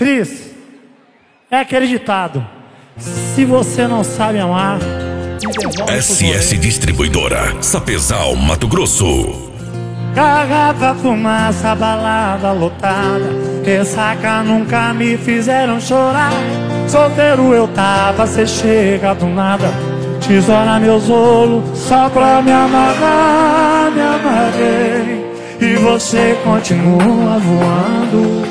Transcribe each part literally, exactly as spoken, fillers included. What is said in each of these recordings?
Cris, é aquele ditado: se você não sabe amar, S S Distribuidora, Sapezal, Mato Grosso. Garrafa, fumaça, balada lotada, ressaca nunca me fizeram chorar. Solteiro eu tava, cê chega do nada, tesoura meus olhos só pra me amarrar. Me amarrei e você continua voando.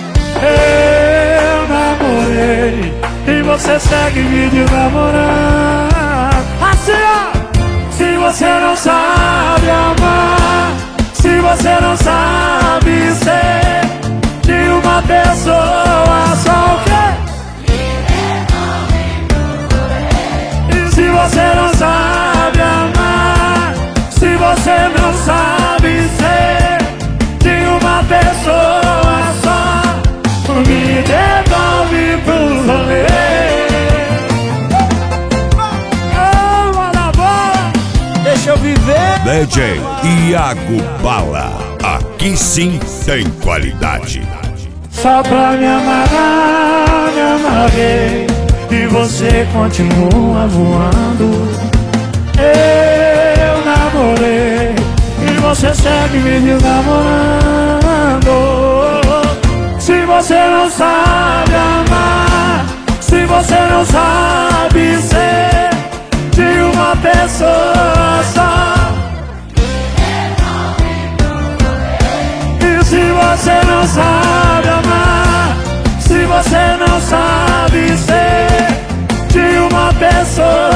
Eu namorei e você segue me desnamorando. Assim ó, se você não sabe amar, se você não sabe ser de uma pessoa só o quê? E se você não sabe amar, se você não sabe ser de uma pessoa só, me devolve pro rolê. Deixa eu viver. D J Iago Bala, aqui sim tem qualidade. Só pra me amarrar, me amarrei e você continua voando. Eu namorei e você segue me desnamorando. Se você não sabe amar, se você não sabe ser de uma pessoa só, e se você não sabe amar, se você não sabe ser de uma pessoa